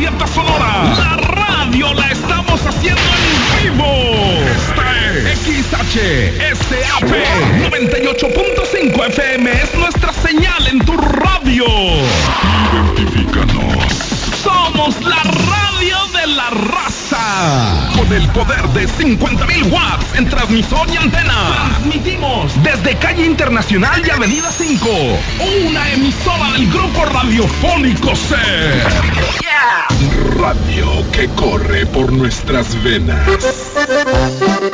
Glorieta Sonora. La radio la estamos haciendo en vivo. Esta es XHSAP 98.5 FM. Es nuestra señal en tu radio. Identifícanos. Somos la radio de la raza. Con el poder de 50.000 watts en transmisor y antena. Transmitimos desde calle Internacional y Avenida 5. Una emisora del grupo radiofónico C. Radio que corre por nuestras venas.